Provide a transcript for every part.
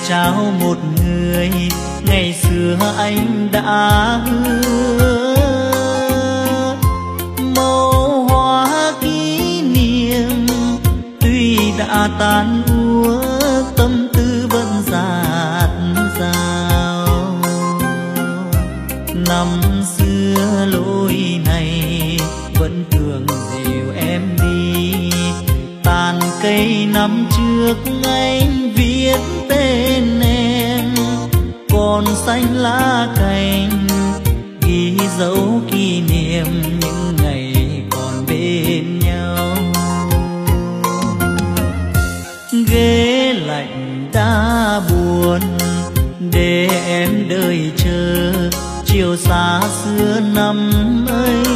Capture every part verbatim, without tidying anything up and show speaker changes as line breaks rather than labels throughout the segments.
trao một người ngày xưa anh đã hứa. Màu hoa kỷ niệm tuy đã tan úa, tâm tư vẫn dạt dào. Năm xưa lối này vẫn thường dìu em đi, tàn cây năm trước anh viết tên em, còn xanh lá cành ghi dấu kỷ niệm những ngày còn bên nhau. Ghế lạnh đã buồn để em đợi chờ chiều xa xưa năm ấy.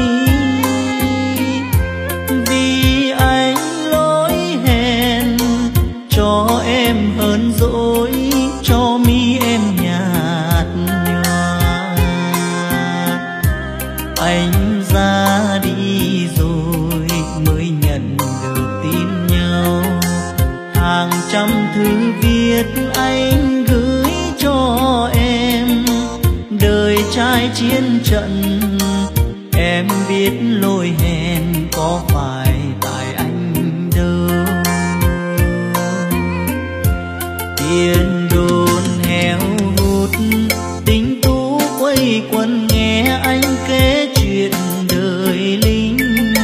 Vì anh lỗi hẹn cho em hơn dỗi, cho mi em nhạt nhòa. Anh ra đi rồi mới nhận được tin nhau, hàng trăm thư viết anh gửi cho em. Đời trai chiến trận em biết lỗi hẹn có phải tại anh đâu. Tiền đồn heo hút tính tú quây quần nghe anh kể chuyện đời lính.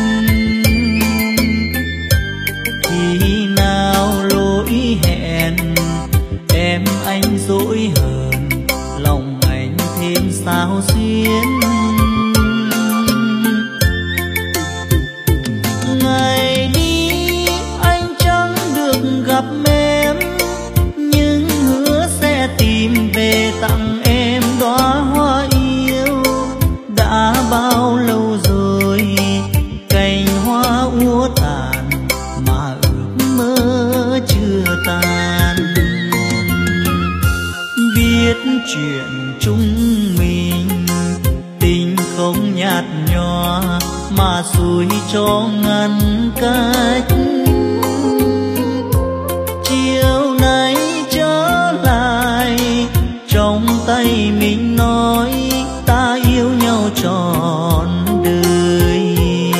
Khi nào lỗi hẹn em anh dỗi hờn, lòng anh thêm sao xuyến. Ngày đi anh chẳng được gặp em, nhưng hứa sẽ tìm về tặng em đóa hoa yêu. Đã bao lâu rồi cành hoa úa tàn mà ước mơ chưa tan. Biết chuyện chúng mình tình không nhạt nhòa, mà xuôi cho ngăn cách. Chiều nay trở lại trong tay mình nói ta yêu nhau trọn đời.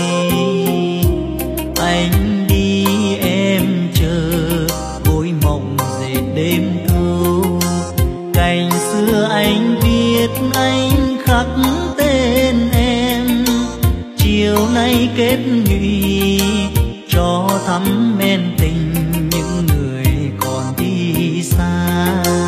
Anh đi em chờ gối mộng dệt đêm thâu, cành xưa anh viết anh khắc tên em. Chiều nay kết nhụy cho thắm men tình những người còn đi xa.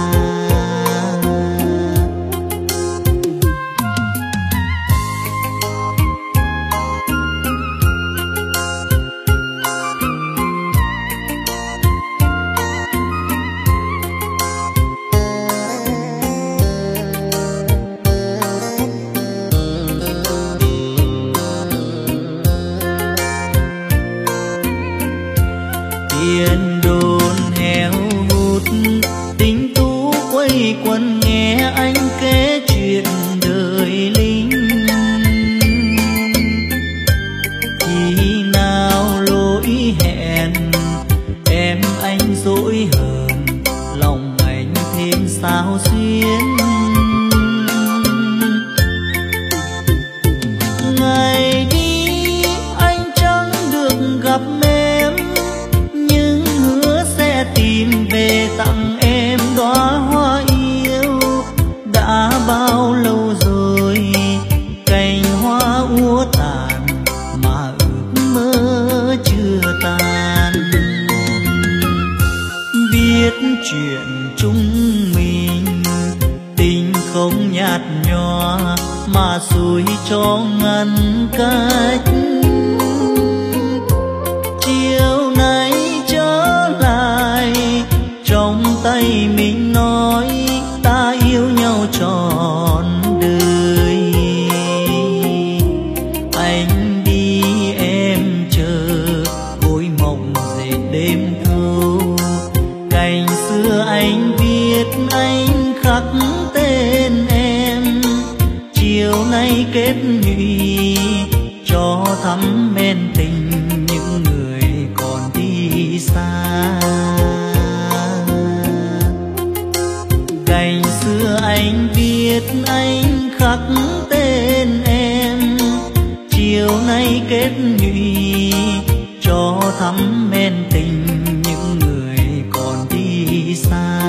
Tiền đồn heo hút tính tú quây quần nghe anh kể chuyện đời lính. Khi nào lỗi hẹn em anh dỗi hờn, lòng anh thêm sao xuyến. Ngày đi anh chẳng được gặp em, nhưng hứa sẽ tìm về tặng em đóa hoa yêu. Đã bao lâu rồi cành hoa úa tàn mà ước mơ chưa tan. Biết chuyện chúng mình tình không nhạt nhòa, mà xuôi cho ngăn cách. Chiều nay trở lại trong tay mình nói ta yêu nhau trọn đời. Anh đi em chờ gối mộng dệt đêm thâu, cành xưa anh viết anh khắc tên em. Chiều nay kết nhụy cho thắm men tình những người còn đi xa. anh viết anh khắc tên em, chiều nay kết nhụy cho thắm men tình những người còn đi xa.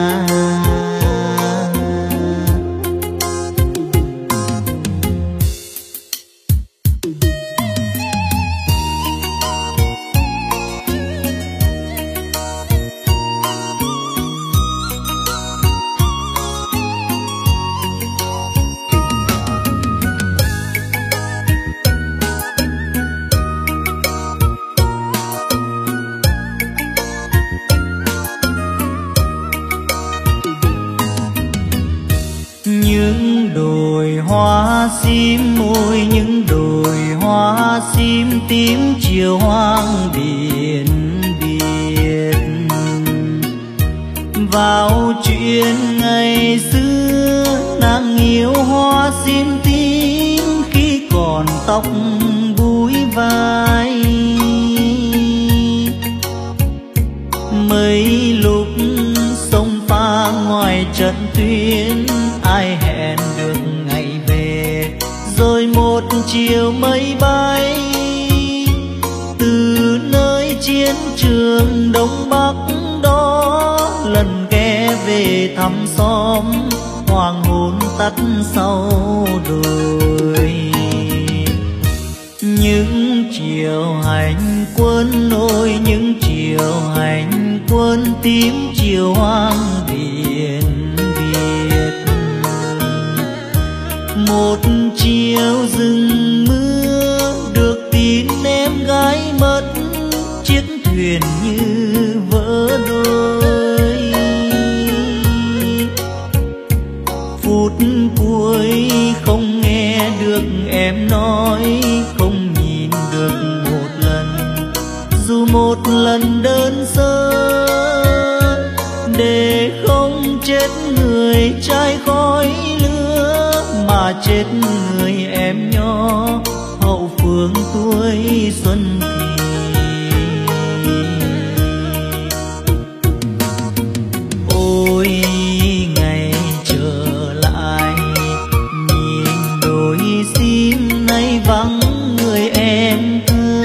Những đồi hoa sim môi, những đồi hoa sim tím chiều hoang biển biệt. Vào chuyện ngày xưa nàng yêu hoa sim tím khi còn tóc búi vai. Mấy lúc sông pha ngoài trận tuyến ai hẹn được ngày về, rồi một chiều mây bay từ nơi chiến trường Đông Bắc đó lần ghé về thăm xóm hoàng hôn tắt sau đồi. Những chiều hành quân ôi, những chiều hành quân tím chiều hoang biển biệt. Một chiều rừng mưa được tin em gái mất, chiếc thuyền như vỡ đôi. Phút cuối không nghe được em nói, không nhìn được một lần, dù một lần đơn sơ, để không chết người trai khói lửa mà chết người em nhỏ hậu phương tuổi xuân thì. Ôi ngày trở lại nhìn đôi sim nay vắng người em thơ.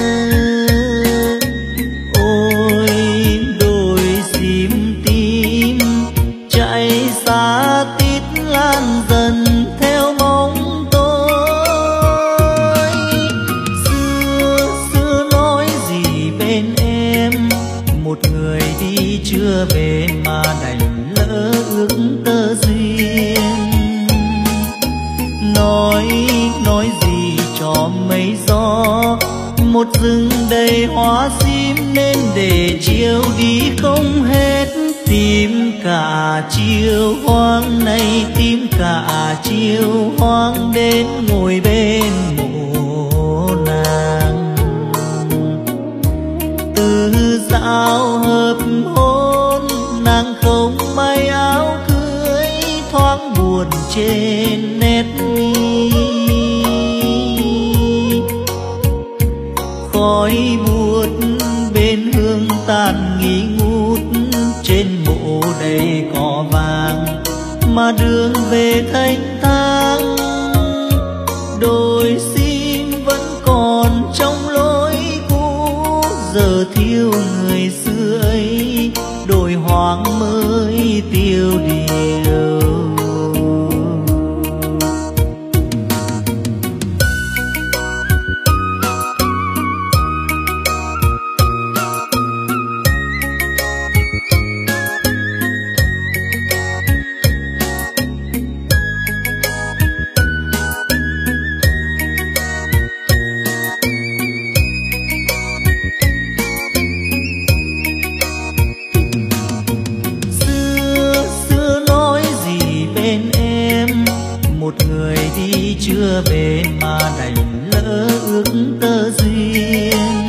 Ôi đôi sim tím chạy xa tít lan dần theo bóng tôi. Xưa xưa nói gì bên em, một người đi chưa về mà đành lỡ ước tơ duyên. Nói nói gì cho mây gió, một rừng đầy hoa sim nên để chiều đi không hết. Tìm cả chiều hoang này, tìm cả chiều hoang đến ngồi bên mộ nàng. Từ dạo hợp hôn nàng không may áo cưới, thoáng buồn trên nét mi. Khói buốt bên hương tàn nghi ngút, trên mộ đầy cỏ vàng mà đường về thanh thang. Đôi sim vẫn còn trong lối cũ, giờ thiếu người xưa ấy, đồi hoang mới tiêu điều. Chưa về mà đành lỡ ước tơ duyên.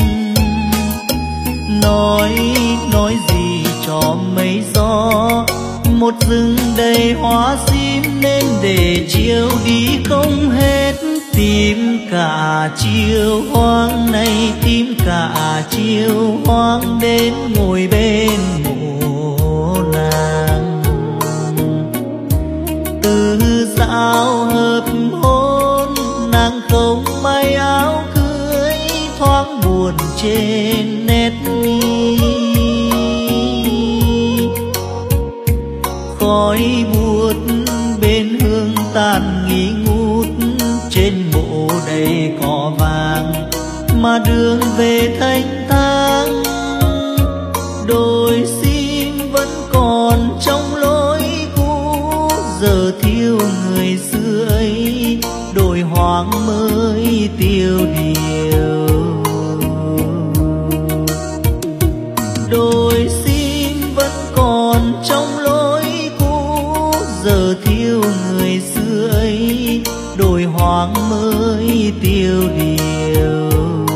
Nói nói gì cho mây gió, một rừng đầy hoa sim nên để chiều đi không hết. Tìm cả chiều hoang này, tìm cả chiều hoang đến ngồi bên mộ nàng. Từ từ dạo hợp hôn nàng không may áo cưới, thoáng buồn trên nét mi. Khói buốt bên hương tàn nghi ngút, trên mộ đầy cỏ vàng mà đường về thanh thang. Đồi sim vẫn còn trong lối cũ, giờ thiếu người xưa ấy, đồi hoang mới tiêu điều. Đồi sim vẫn còn trong lối cũ, giờ thiếu người xưa ấy, đồi hoang mới tiêu điều.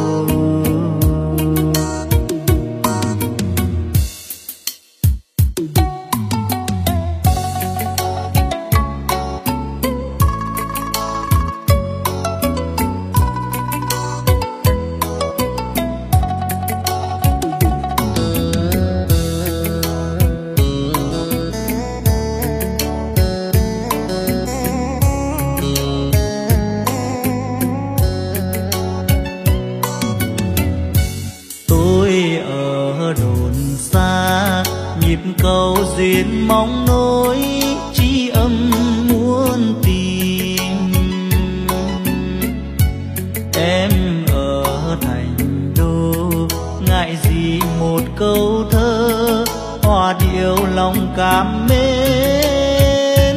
Cầu duyên mong nối tri âm muốn tìm. Em ở thành đô ngại gì một câu thơ, hòa điệu lòng cảm mến.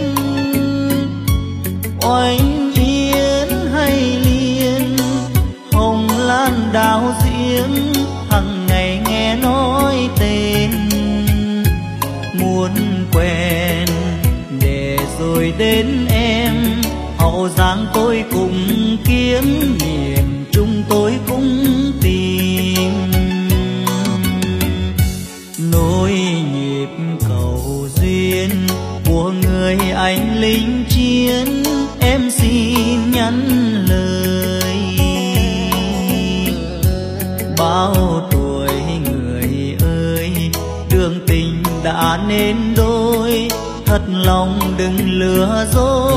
Oanh yến hay liên, hồng lan đào diễm, hằng ngày nghe nói tên. Muốn quen để rồi đến em, hậu giang tôi cùng kiếm, miền trung tôi cũng tìm. Nối nhịp cầu duyên của người anh lính chiến, em xin nhắn lời. Bao tuổi người ơi, đường tình đã nên đôi, thật lòng đừng lừa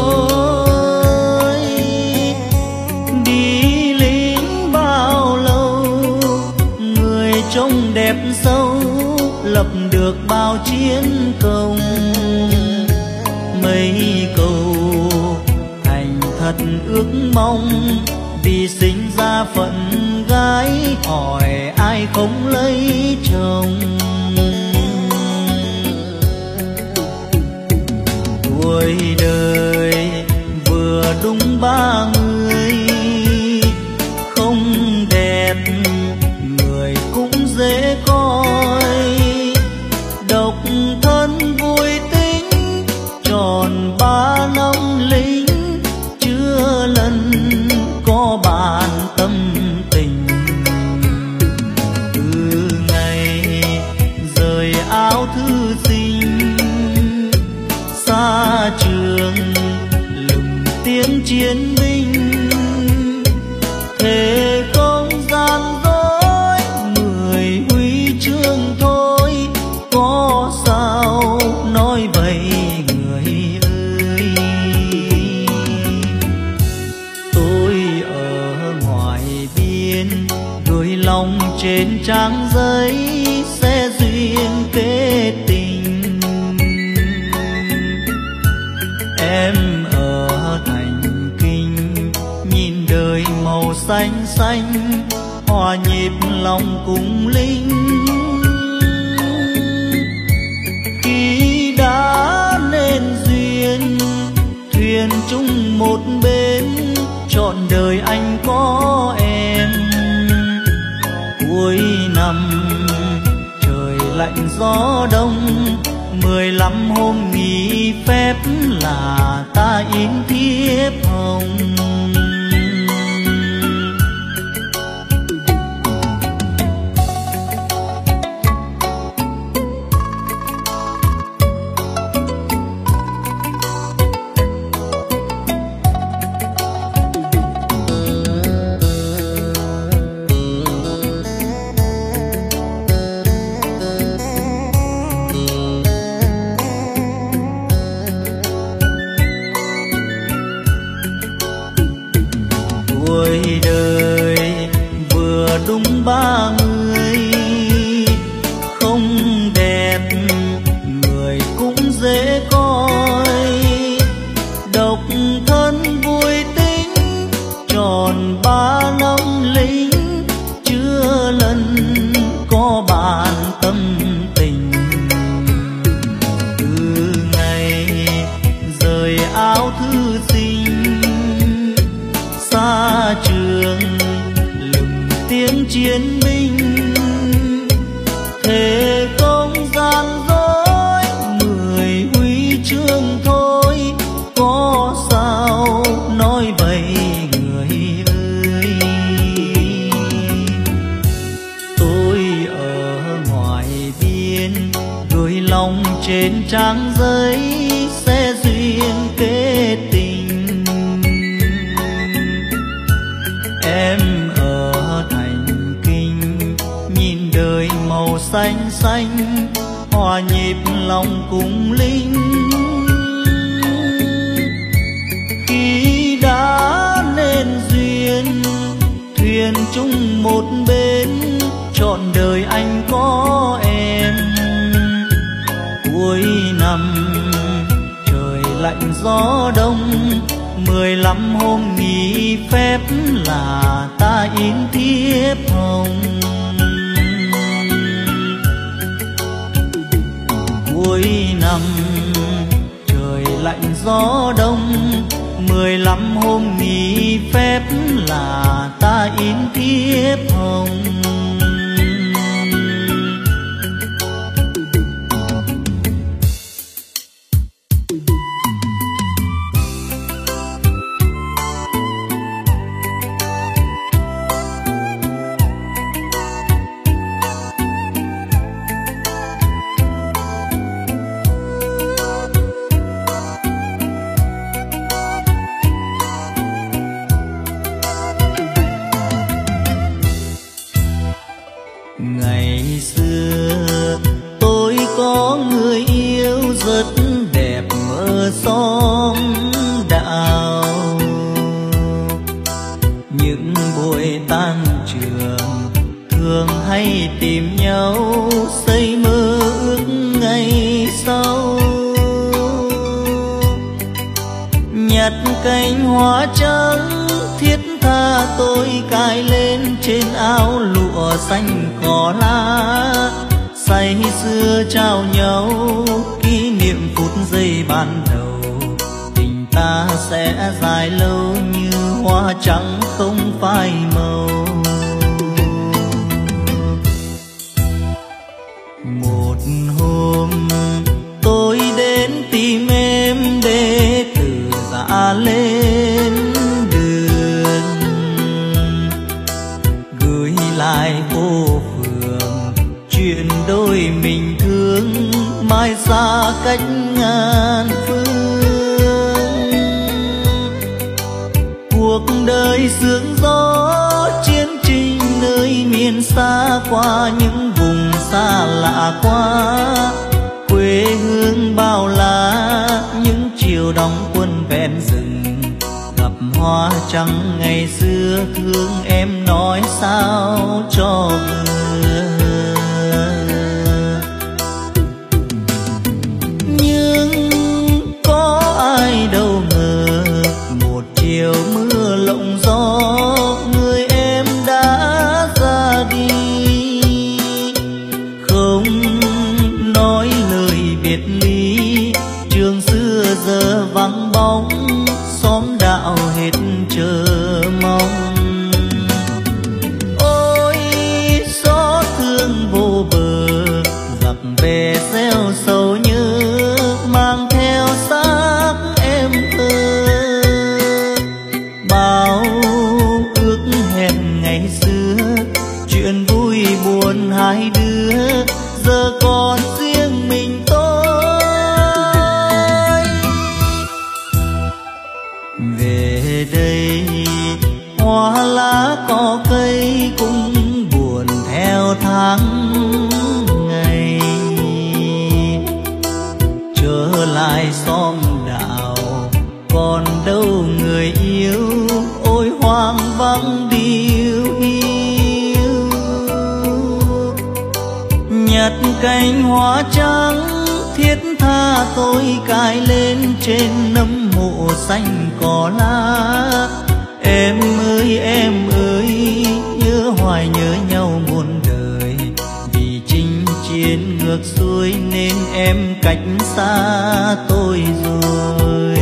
dối. Đi lính bao lâu, người trông đẹp sâu, lập được bao chiến công. Mấy câu thành thật ước mong, vì sinh ra phận gái, hỏi ai không lấy chồng. Tuổi đời vừa đúng ba mươi, không đẹp người cũng dễ coi. Độc thân vui tính tròn ba năm lính, chưa lần có bạn tâm tình. Từ ngày rời áo thư sinh, xa trường lừng tiếng chiến binh, thề không gian dối mười huy chương thôi, có sao nói vậy người ơi. Tôi ở ngoài biên gửi lòng trên trang giấy, sẽ duyên kết tình. Em ở thành kinh nhìn đời màu xanh xanh, hòa nhịp lòng cùng linh. Khi đã nên duyên thuyền chung một bên, trọn đời anh có em. Cuối năm trời lạnh gió đông, mười lăm hôm nghỉ phép là ta in thiếp hồng. tuổi đời vừa đúng ba mươi, không đẹp người cũng dễ coi, độc thân vui tính tròn ba năm lính, chưa lần có bạn tâm tình. Từ ngày rời áo thư sinh xa trường lừng tiếng chiến binh, thề công gian dối mười huy chương thôi, có sao nói vậy người ơi. Tôi ở ngoài biên gửi lòng trên trang giấy sẽ duyên kết tình, em ở thành kinh nhìn đời màu xanh xanh, hòa nhịp lòng cùng linh. Khi đã nên duyên thuyền chung một bên, trọn đời anh có em. Cuối năm trời lạnh gió đông, mười lăm hôm nghỉ phép là ta in thiếp hồng. Cuối năm trời lạnh gió đông, mười lăm hôm nghỉ phép là ta in thiếp hồng. Ngày xưa tôi có người yêu rất đẹp mơ xóm đạo, những buổi tan trường thường hay tìm nhau xây mơ ước ngày sau. Nhặt cành hoa trắng thiết tha tôi cài lên trên áo lụa xanh cỏ lá, say sưa trao nhau kỷ niệm phút giây ban đầu. Tình ta sẽ dài lâu như hoa trắng không phai màu. Một hôm tôi đến tìm em để từ giã lên đường, gửi lại phố phường chuyện đôi mình thương, mai xa cách ngàn phương. Cuộc đời sương gió chiến trình nơi miền xa, qua những vùng xa lạ quá quê hương bao la. Những chiều đóng quân ven rừng gặp hoa trắng ngày xưa, thương em nói sao cho vừa. Nhưng có ai đâu ngờ một chiều mưa lộng gió, người em đã ra đi không nói lời biệt ly. Trường xưa giờ vắng bóng, xóm đạo hết chờ mong. Ôi xót thương vô bờ, giặc về gieo sầu nhớ, mang theo xác em thơ. Bao ước hẹn ngày xưa, chuyện vui buồn hai đứa, giờ còn riêng mình tôi. Về đây hoa lá cỏ cây cũng buồn theo tháng ngày, trở lại xóm đạo còn đâu người yêu. Ôi hoang vắng nhặt cành hoa trắng thiết tha tôi cài lên trên nấm mộ xanh cỏ lá. Em ơi em ơi nhớ hoài nhớ nhau muôn đời, vì chinh chiến ngược xuôi nên em cách xa tôi rồi.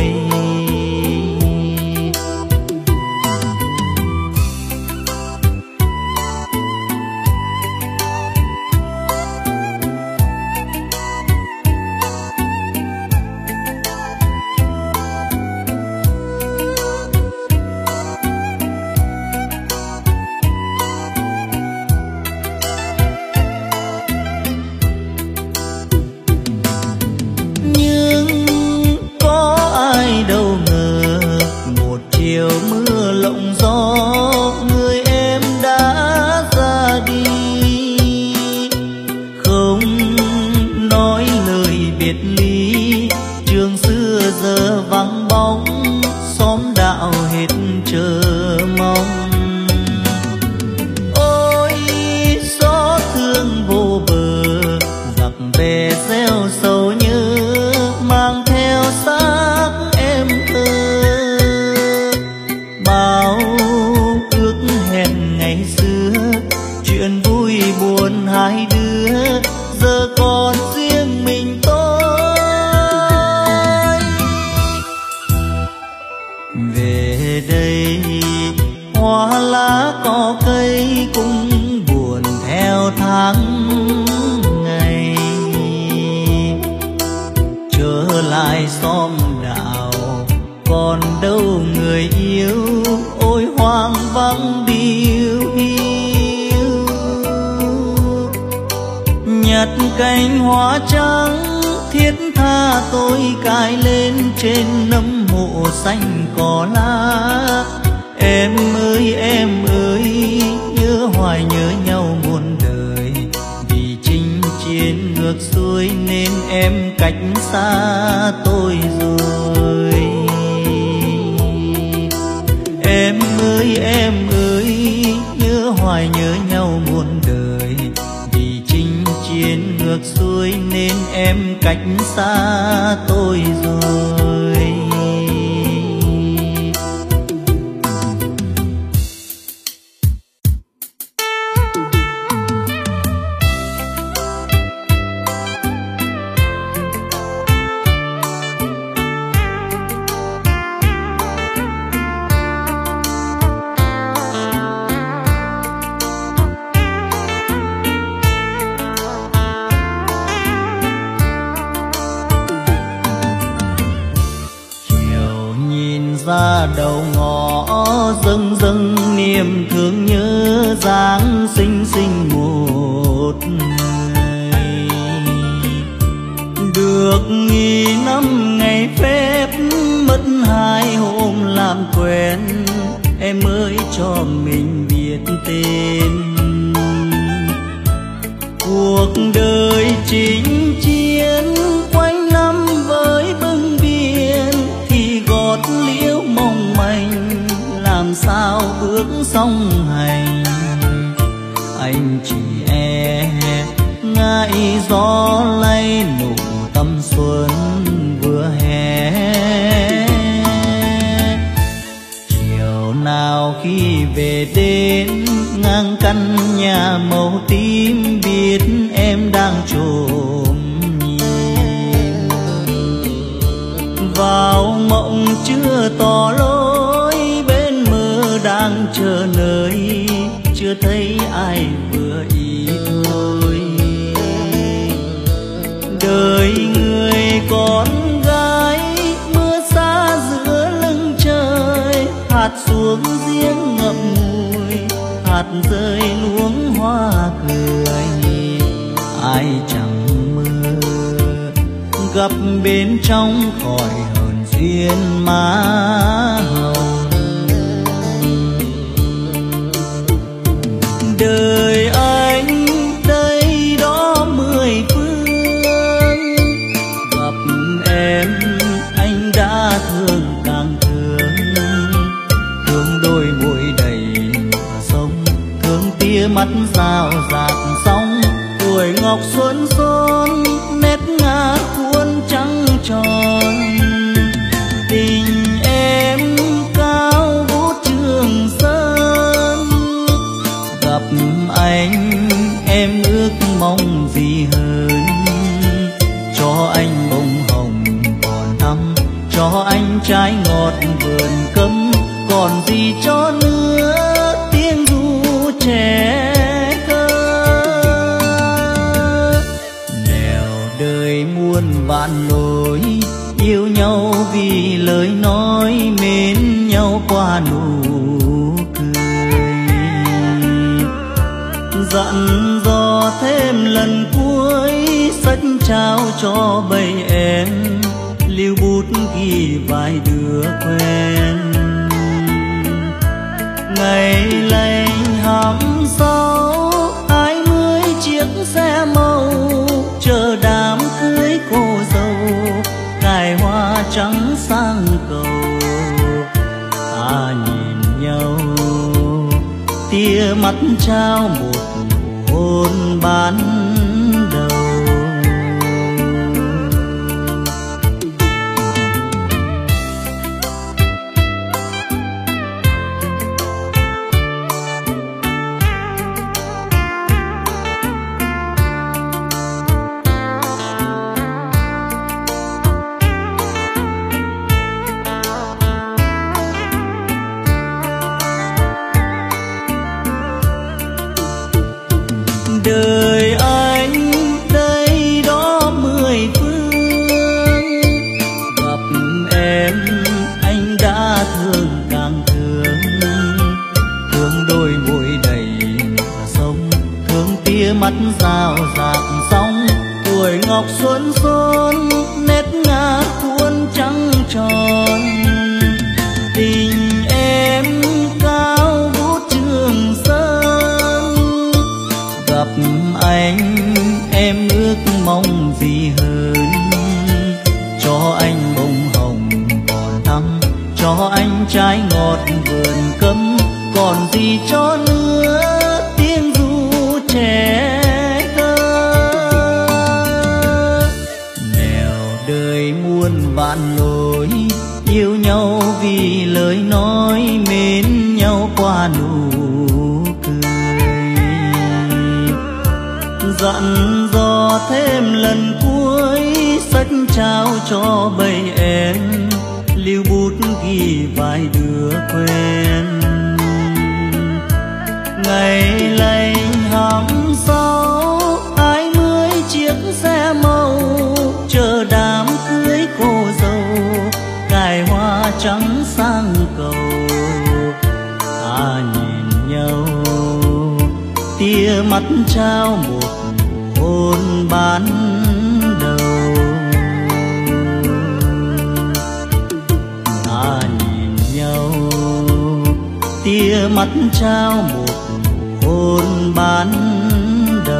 Chiều mưa lộng gió người em đã ra đi, không nói lời biệt ly. Trường xưa giờ vắng bóng, xóm đạo hết chờ mong. Ôi xót thương vô bờ, giặc về gieo sầu nhớ mang theo xác em thơ. Bao ước hẹn ngày xưa, chuyện vui buồn hai đứa giờ còn riêng mình tôi. Về đây hoa lá cỏ cây cũng buồn theo tháng ngày, trở lại xóm đạo còn đâu người yêu. Ôi hoang vắng điêu hiu, nhặt cành hoa trắng thiết tha tôi cài lên trên nấm mộ xanh cỏ lá. Em ơi em ơi nhớ hoài nhớ nhau muôn đời, vì chinh chiến ngược xuôi nên em cách xa tôi rồi. Em ơi em ơi nhớ hoài nhớ nhau muôn đời, vì chinh chiến ngược xuôi nên em cách xa tôi rồi. Ra đầu ngõ dâng dâng niềm thương nhớ dáng xinh xinh một người. Được nghỉ năm ngày phép mất hai hôm làm quen, em ơi cho mình biết tên. Cuộc đời chinh chiến quanh năm với bưng biển, thì gót liễu mong manh làm sao bước song hành. Anh chỉ e ngại gió lay nụ tâm xuân vừa hè. Chiều nào khi về đến ngang căn nhà màu tím, biết em đang trộm nhìn vào mộng chưa tỏ lối. Bên mơ đang chờ nơi chưa thấy ai vừa ý thôi. Đời người con gái mưa xa giữa lưng trời, hạt xuống giếng ngậm ngùi, hạt rơi luống hoa cười. Ai chẳng mơ gặp bên trong khỏi hờn duyên má hồng. Đời anh đây đó mười phương, gặp em anh đã thương càng thương. Thương đôi môi đầy sông, thương tia mắt rào rạt sóng, tuổi ngọc ngọc xuân son nét ngã cuốn trắng tròn. Tình em cao vút Trường Sơn, gặp anh em ước mong gì hơn. Cho anh bông hồng còn thắm, cho anh trái ngọt vườn cấm, còn gì cho nữa tiếng ru trẻ thơ. Nẻo đời muôn vạn lối, yêu nhau vì lời nói, mến nhau qua nụ cười. Dặn dò thêm lần cuối, sách trao cho bầy em, lưu bút ghi vài đứa quen. Ngày lành hăm sáu, hai mươi chiếc xe màu, chờ đám cưới cô dâu, cài hoa trắng sang cầu. Ta nhìn nhau, tia mắt trao một nụ hôn ban đầu. Đời anh đây đó mười phương, gặp em anh đã thương càng thương. Thương đôi môi đầy sông, thương tia mắt rào rạc sóng. Tuổi ngọc xuân son nét ngã cuốn trắng tròn. Tình em cao vút Trường Sơn, gặp anh em ước mong gì hơn. Cho anh bông hồng còn thắm, cho anh trái ngọt vườn cấm, còn gì cho nữa tiếng ru trẻ thơ. Nẻo đời muôn vạn lối, yêu nhau vì lời nói, mến nhau qua nụ cười. Dặn dò thêm lần cuối, sách trao cho bầy em, lưu bút ghi vài đứa quen. Ngày lành hăm sáu, hai mươi chiếc xe màu, chờ đám cưới cô dâu, cài hoa trắng sang cầu. Ta nhìn nhau, tia mắt trao một nụ hôn ban đầu. Ta nhìn nhau, tia mắt trao một nụ hôn ban đầu.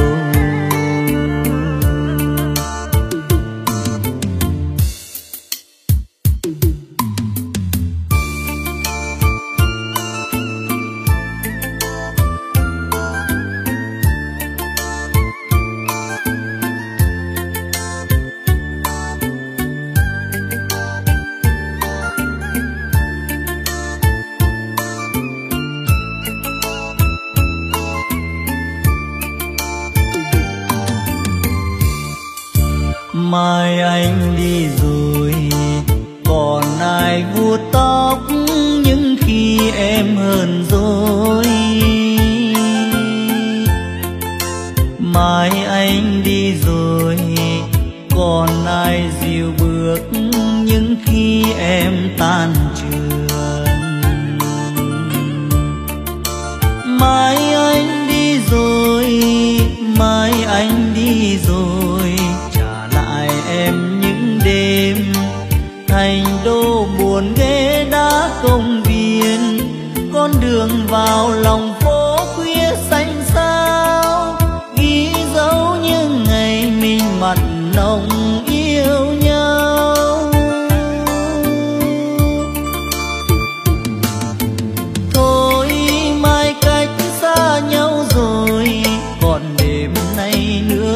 Mai anh đi rồi, còn ai vuốt tóc những khi em hờn dỗi. Mai anh đi rồi, còn ai dìu bước những khi em tan trường. Mai anh đi rồi, mai anh đi rồi, em những đêm thành đô buồn ghé đá công viên. Con đường vào lòng phố khuya xanh xao, ghi dấu những ngày mình mặn nồng yêu nhau. Thôi mai cách xa nhau rồi, còn đêm nay nữa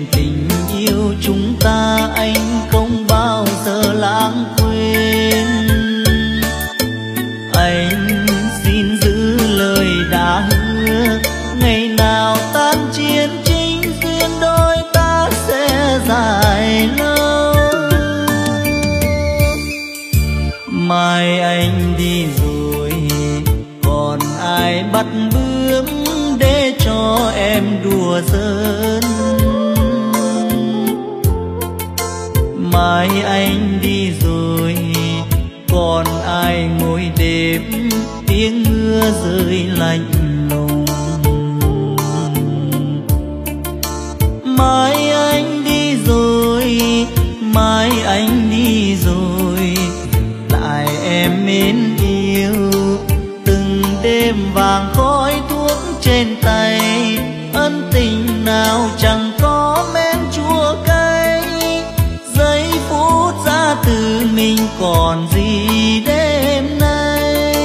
tình yêu chúng ta anh không bao giờ lãng quên. Anh xin giữ lời đã hứa, ngày nào tan chiến chính duyên đôi ta sẽ dài lâu. Mai anh đi rồi còn ai bắt bướm để cho em đùa giỡn. Mai anh đi rồi còn ai ngồi đêm tiếng mưa rơi lạnh lùng. Mai anh đi rồi, mai anh đi rồi, lại em mến yêu. Từng đêm vàng khói thuốc trên tay, ân tình nào chẳng có men chua cay. Giây phút ra từ mình còn gì đêm nay.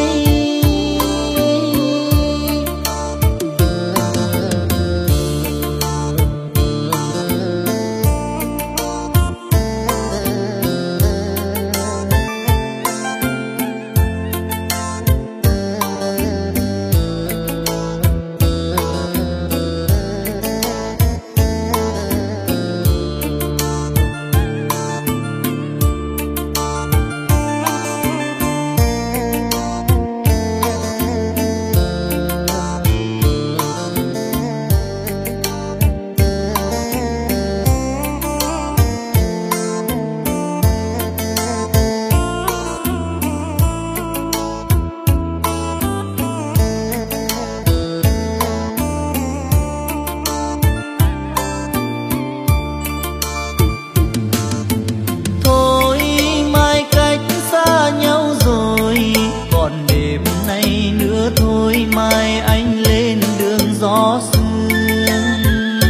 Mai anh lên đường gió sương,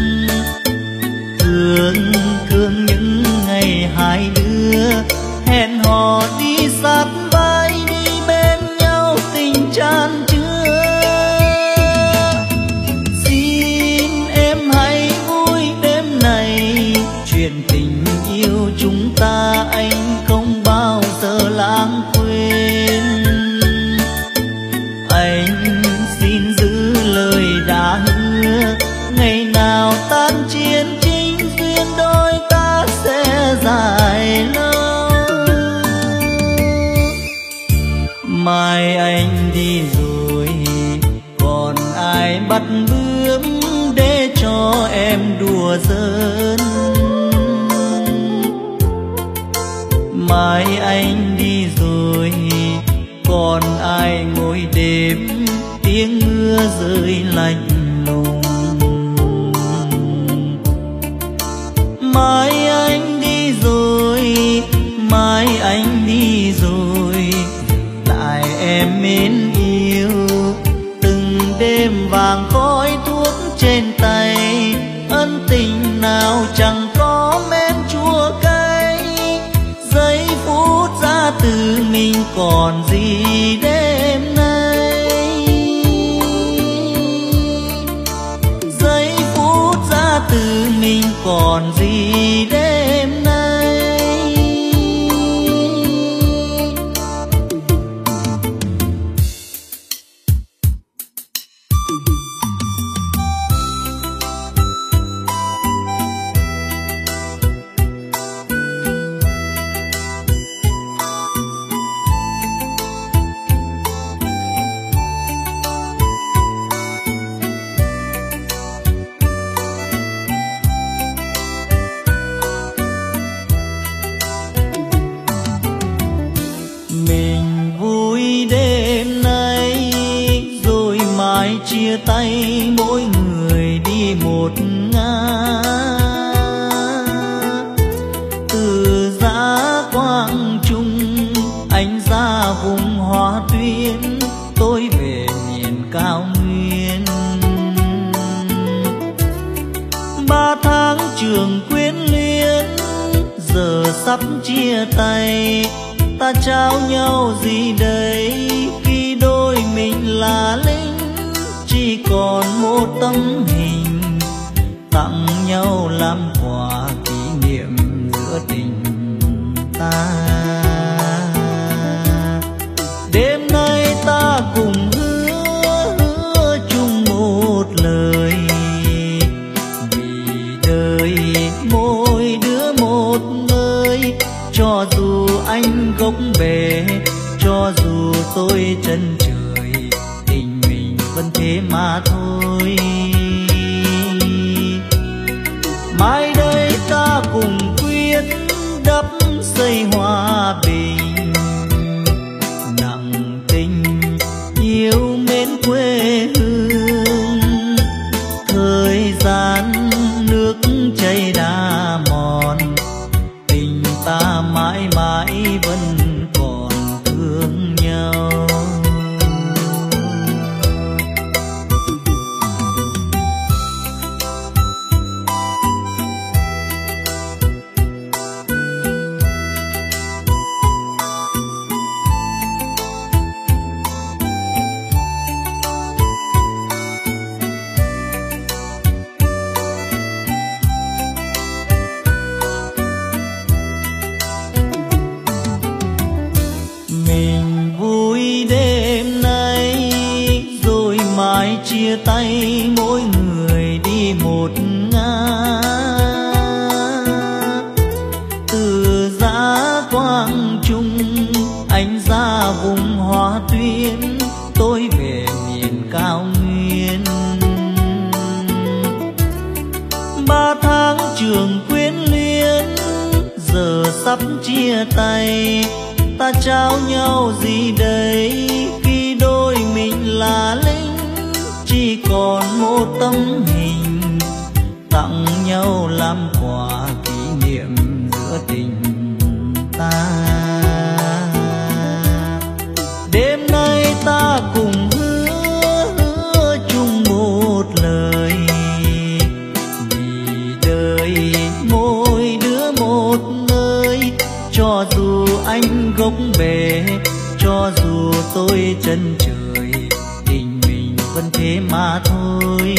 thương thương những ngày hai đứa hẹn hò đi sát vai, đi bên nhau tình chan chứa. Xin em hãy vui đêm này, chuyện tình yêu chúng ta anh không bao giờ lãng quên. Anh xin giữ lời đã hứa, ngày nào tan chiến chính duyên đôi ta sẽ dài lâu. Mai anh đi rồi còn ai bắt bướm để cho em đùa giỡn. Mai anh đi rồi còn ai ngồi đêm tiếng mưa rơi lạnh lùng. Mai anh đi rồi, mai anh đi rồi, lại em mến yêu. Từng đêm vàng khói thuốc trên tay, ân tình nào chẳng có men chua cay. Giây phút ra từ mình còn gì đêm nay. Giây phút ra từ mình còn gì đêm nay. Chia tay mỗi người đi một ngả, từ Giá Quang Trung anh ra vùng Hoa Tuyên, tôi về miền cao nguyên. Ba tháng trường quyến luyến giờ sắp chia tay, ta trao nhau gì đây khi đôi mình là lính. Chỉ còn một tấm hình tặng nhau làm quà kỷ niệm giữa tình ta. Đêm nay ta cùng hứa hứa chung một lời, vì đời mỗi đứa một nơi. Cho dù anh gốc bể, cho dù tôi chân trời, tình mình vẫn thế mà thôi. Mai đây ta cùng quyết đắp xây hòa bình, nặng tình yêu mến quê hương. Thời gian nước chảy đã mòn, tình ta mãi mãi vẫn còn thương nhau. Chia tay mỗi người đi một ngả, từ Giá Quang Trung anh ra vùng Hoa Tuyên, tôi về miền cao nguyên. Ba tháng trường quyến luyến giờ sắp chia tay, ta trao nhau gì đây khi đôi mình là lính. Chỉ còn một tấm hình tặng nhau làm quà kỷ niệm giữa tình ta. Đêm nay ta cùng hứa hứa chung một lời, vì đời mỗi đứa một nơi. Cho dù anh gốc bể, cho dù tôi chân trời, vẫn thế mà thôi.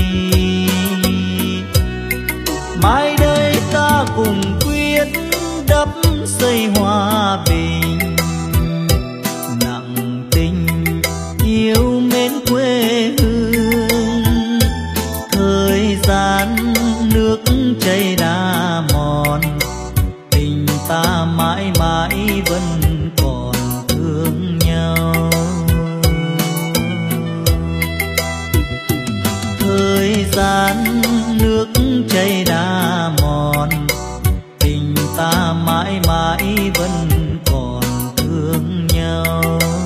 Mai đây ta cùng quyết đắp xây hòa bình, nặng tình yêu mến quê hương. Thời gian nước chảy đã mòn, tình ta mãi mãi vẫn còn thương nhau. Thời gian nước chảy đã mòn, tình ta mãi mãi vẫn còn thương nhau.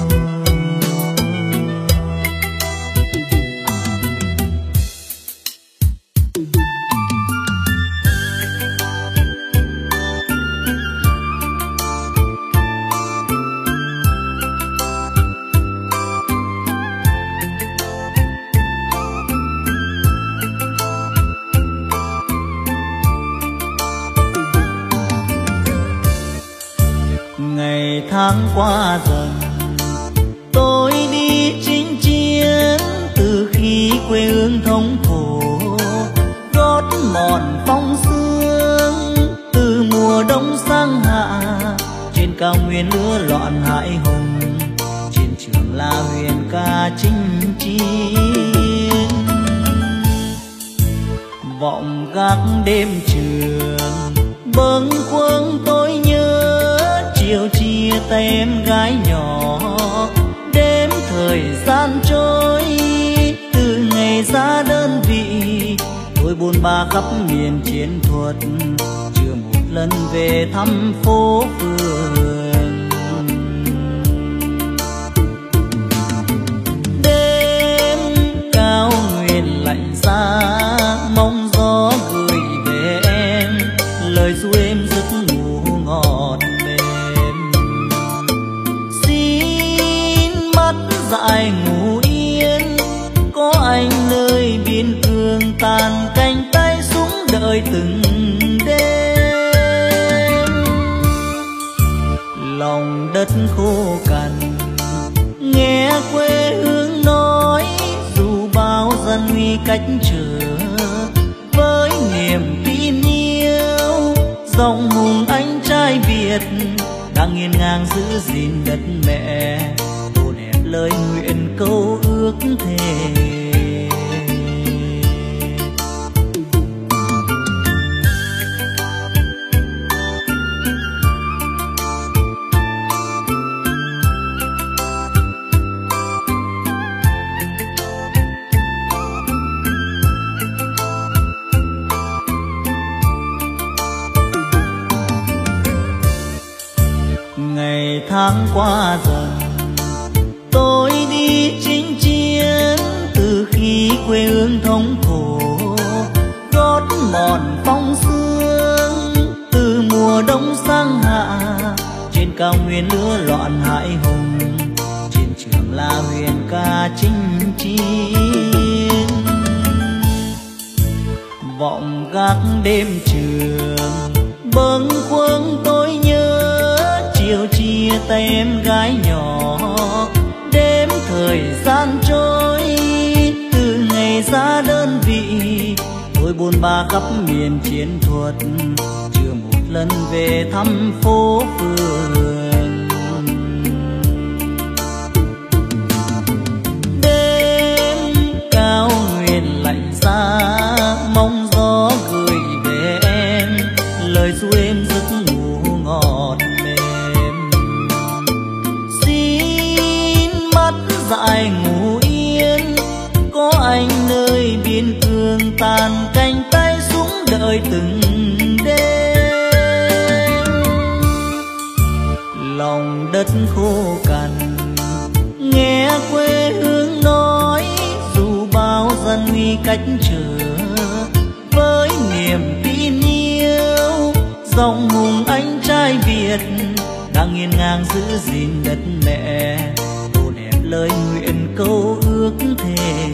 Ngày tháng qua dần, tôi đi chinh chiến từ khi quê hương thống thổ. Gót mòn phong sương từ mùa đông sang hạ, trên cao nguyên lửa loạn hải hùng, trên trường La huyền ca chinh chiến. Vọng gác đêm trường bâng khuâng tôi nhớ, chiều chia tay em gái nhỏ. Đêm thời gian trôi từ ngày ra đơn vị, tôi buôn ba khắp miền chiến thuật, chưa một lần về thăm phố phường. Đêm cao nguyên lạnh giá, mong gió gửi về em lời ru êm giấc ngủ ngọt mềm. Xin mắt dại ngủ yên, có anh nơi biên cương tàn cánh tay súng đợi từng đêm. Lòng đất khô cằn nghe quê hương nói, dù bao gian nguy cách trở với dòng hùng anh trai Việt đang nghiêng ngang giữ gìn đất mẹ, tô đẹp lời nguyện câu ước thề. Ngày tháng qua dần tôi đi chinh chiến, từ khi quê hương thống khổ gót mòn phong sương. Từ mùa đông sang hạ trên cao nguyên lửa loạn hải hùng, chiến trường là huyền ca chinh chiến. Vọng gác đêm trường bâng khuâng tôi nhớ, chiều chia tay em gái nhỏ đêm thời gian trôi. Từ ngày ra đơn vị tôi buôn ba khắp miền chiến thuật, chưa một lần về thăm phố phường. Đêm cao nguyên lạnh giá mong gió gửi về em lời ru êm giấc ngủ ngọt mềm. Xin mắt dại ngủ yên, có anh nơi biên cương tàn cánh tay súng đợi từng đêm. Lòng đất khô cằn nghe quê hương nói, dù bao gian nguy cách trở với niềm tin yêu. Dòng hùng anh trai Việt đang nghiêng ngang giữ gìn đất mẹ, tô đẹp lời nguyện câu ước thề.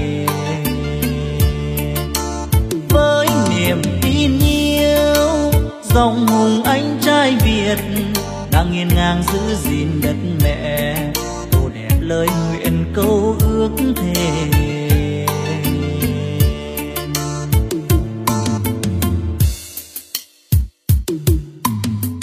Với niềm tin yêu, dòng hùng anh trai Việt đang nghiêng ngang giữ gìn đất mẹ, tô đẹp lời nguyện câu ước thề.